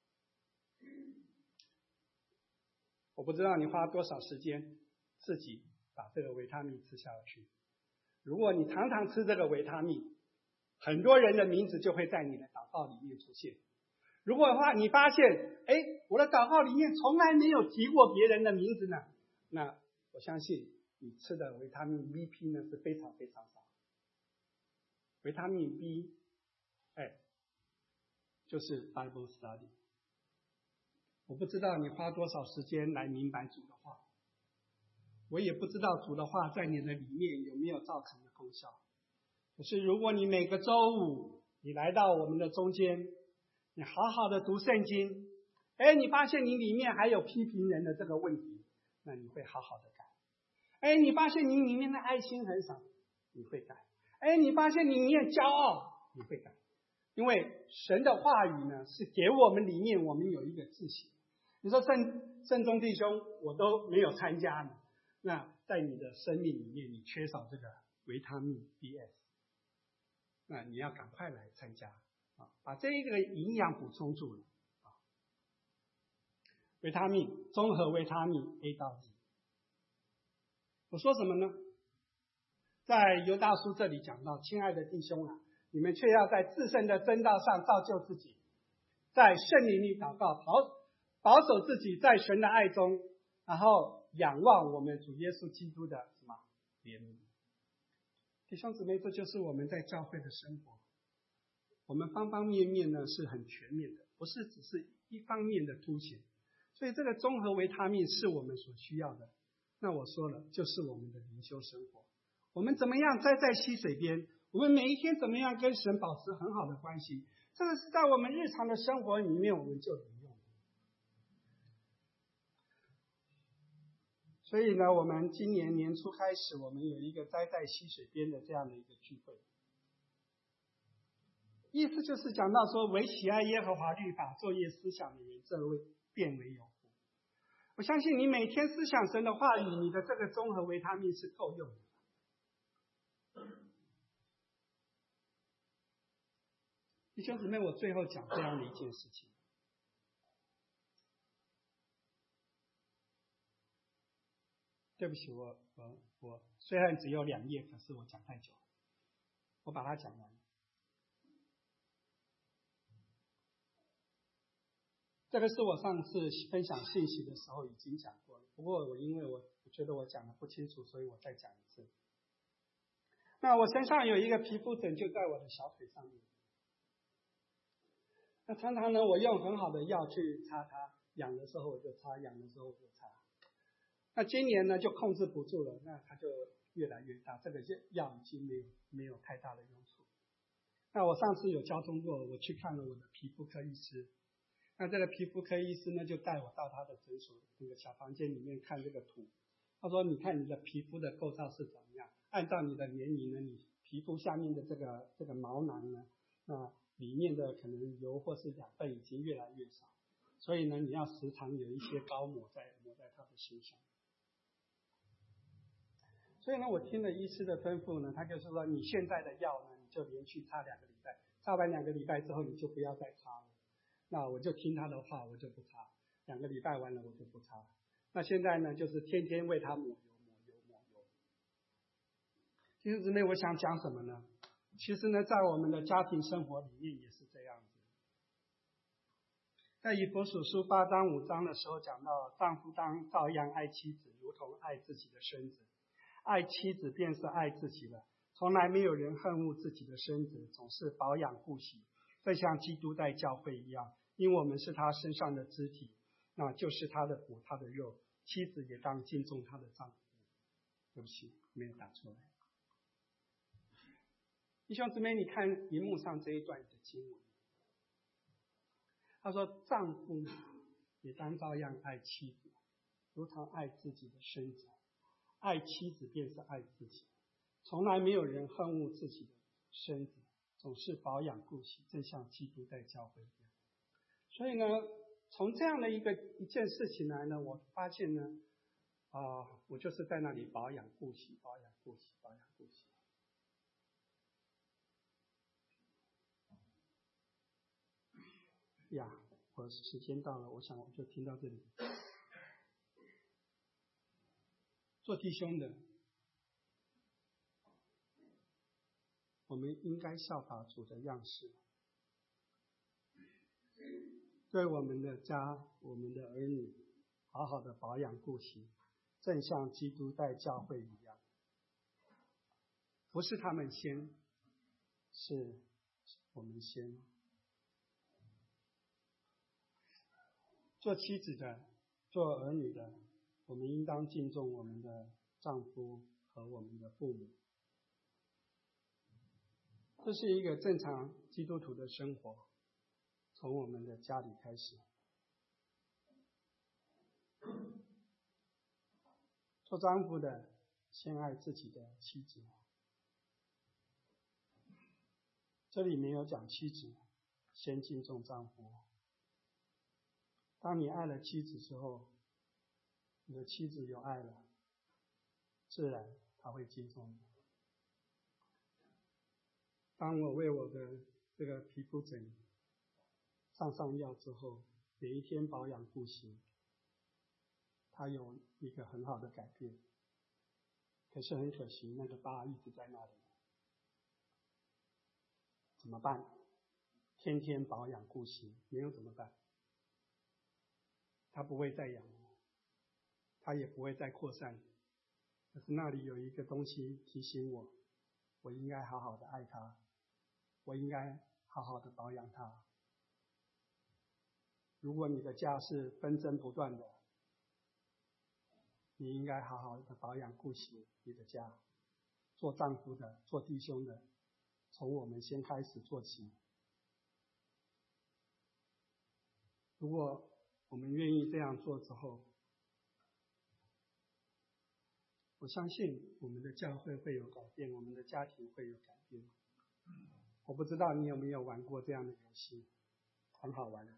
我不知道你花多少时间自己把这个维他命吃下去。如果你常常吃这个维他命，很多人的名字就会在你的祷告里面出现。如果的话，你发现，哎，我的祷告里面从来没有提过别人的名字呢，那我相信你吃的维他命 V P 呢是非常非常少。维他命 B， 哎，就是 Bible Study。我不知道你花多少时间来明白主的话，我也不知道主的话在你的里面有没有造成的功效。可是如果你每个周五你来到我们的中间，你好好的读圣经，哎，你发现你里面还有批评人的这个问题，那你会好好的改。哎，你发现你里面的爱心很少，你会改。哎，你发现你里面骄傲，你会改。因为神的话语呢，是给我们里面我们有一个自省。你说圣圣中弟兄我都没有参加呢，那在你的生命里面你缺少这个维他命 B S， 那你要赶快来参加啊，把这一个营养补充住了啊。维他命综合维他命 A 到 E， 我说什么呢？在犹大书这里讲到，亲爱的弟兄啊，你们却要在至圣的真道上造就自己，在圣灵里祷告，保保守自己在神的爱中，然后仰望我们主耶稣基督的什么怜悯。弟兄姊妹，这就是我们在教会的生活。我们方方面面呢是很全面的，不是只是一方面的凸显。所以这个综合维他命是我们所需要的。那我说了，就是我们的灵修生活。我们怎么样栽在溪水边？我们每一天怎么样跟神保持很好的关系？这个是在我们日常的生活里面我们就有用。所以呢，我们今年年初开始，我们有一个栽在溪水边的这样的一个聚会。意思就是讲到说，唯喜爱耶和华律法、昼夜思想的人，这位便为有福。我相信你每天思想神的话语，你的这个综合维他命是够用的。弟兄姊妹，我最后讲这样的一件事情。对不起，我我我虽然只有两页，可是我讲太久了，我把它讲完。这个是我上次分享信息的时候已经讲过了，不过我因为我觉得我讲的不清楚，所以我再讲一次。那我身上有一个皮肤疹，就在我的小腿上面。那常常呢，我用很好的药去擦它，痒的时候我就擦，痒的时候我就擦。那今年呢就控制不住了，那它就越来越大，这个药已经没有没有太大的用处。 那我上次有交通过，我去看了我的皮肤科医师。那这个皮肤科医师呢，就带我到他的诊所那个小房间里面看这个图。他说：“你看你的皮肤的构造是怎么样？按照你的年龄呢，你皮肤下面的这个这个毛囊呢，那里面的可能油或是养分已经越来越少，所以呢，你要时常有一些膏抹在抹在他的身上。”所以呢，我听了医师的吩咐呢，他就是说，你现在的药呢，你就连续擦两个礼拜，擦完两个礼拜之后，你就不要再擦了。那我就听他的话，我就不擦。两个礼拜完了，我就不擦。那现在呢，就是天天为他抹油、抹油、抹油。弟兄姊妹，我想讲什么呢？其实呢，在我们的家庭生活里面也是这样子。在以弗所书八章五章的时候讲到，丈夫当照样爱妻子，如同爱自己的身子。爱妻子便是爱自己了。从来没有人恨恶自己的身子，总是保养顾惜，正像基督在教会一样，因为我们是他身上的肢体，那就是他的骨，他的肉。妻子也当敬重他的丈夫。对不起，没有打出来。弟兄姊妹，你看荧幕上这一段的经文，他说：“丈夫也当照样爱妻子，如同爱自己的身子。爱妻子便是爱自己。从来没有人恨恶自己的身子，总是保养顾惜，正像基督在教会一样。”所以呢，从这样的一个一件事情来呢，我发现呢，啊、呃，我就是在那里保养顾惜，保养顾惜，保养顾惜。呀，我时间到了，我想我就听到这里。做弟兄的，我们应该效法主的样式，对我们的家、我们的儿女，好好的保养顾惜，正像基督在教会一样。不是他们先，是我们先。做妻子的，做儿女的，我们应当敬重我们的丈夫和我们的父母。这是一个正常基督徒的生活，从我们的家里开始。做丈夫的，先爱自己的妻子。这里没有讲妻子，先敬重丈夫。当你爱了妻子之后，你的妻子有爱了，自然她会敬重你。当我为我的这个皮肤疹上上药之后，每一天保养顾惜，它有一个很好的改变。可是很可惜，那个疤一直在那里。怎么办？天天保养顾惜，没有怎么办？它不会再痒，它也不会再扩散。可是那里有一个东西提醒我，我应该好好的爱它，我应该好好的保养它。如果你的家是纷争不断的，你应该好好的保养顾惜你的家。做丈夫的，做弟兄的，从我们先开始做起。如果我们愿意这样做之后，我相信我们的教会会有改变，我们的家庭会有改变。我不知道你有没有玩过这样的游戏，很好玩。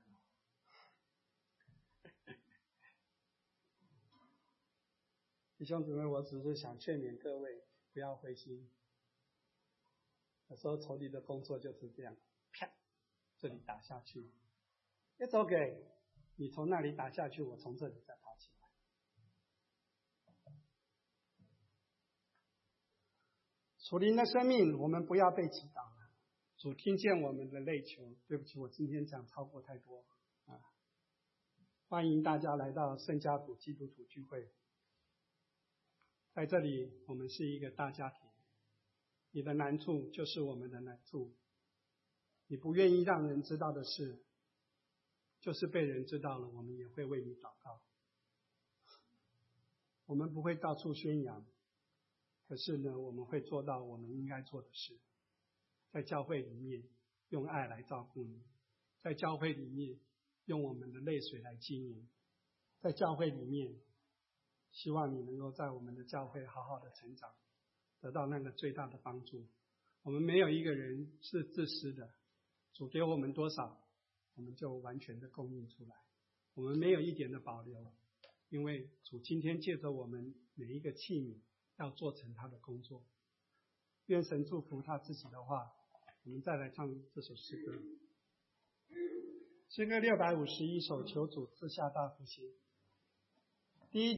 弟兄姊妹，我只是想劝勉各位不要灰心。有时候仇敌的工作就是这样，啪，这里打下去 ，It's okay， 你从那里打下去，我从这里再爬起来。属灵的生命，我们不要被击倒了。主听见我们的泪求，对不起，我今天讲超过太多啊！欢迎大家来到圣家谷基督徒聚会，在这里我们是一个大家庭。你的难处就是我们的难处，你不愿意让人知道的事，就是被人知道了，我们也会为你祷告。我们不会到处宣扬，可是呢，我们会做到我们应该做的事。 在教会里面用爱来照顾你，在教会里面用我们的泪水来经营，在教会里面希望你能够在我们的教会好好的成长，得到那个最大的帮助。我们没有一个人是自私的，主给我们多少，我们就完全的供应出来，我们没有一点的保留，因为主今天借着我们每一个器皿要做成他的工作。愿神祝福他自己的话，我们再来唱这首诗歌。诗歌六百五十一首，求主赐下大福星。第一